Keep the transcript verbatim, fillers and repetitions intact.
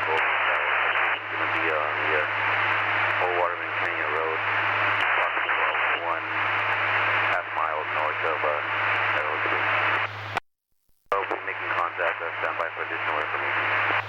Golden Tower. It's going to be on the uh, Old Waterman Canyon Road, approximately about one half mile north of uh, L two. I'll be making contact. Uh, stand by for additional information.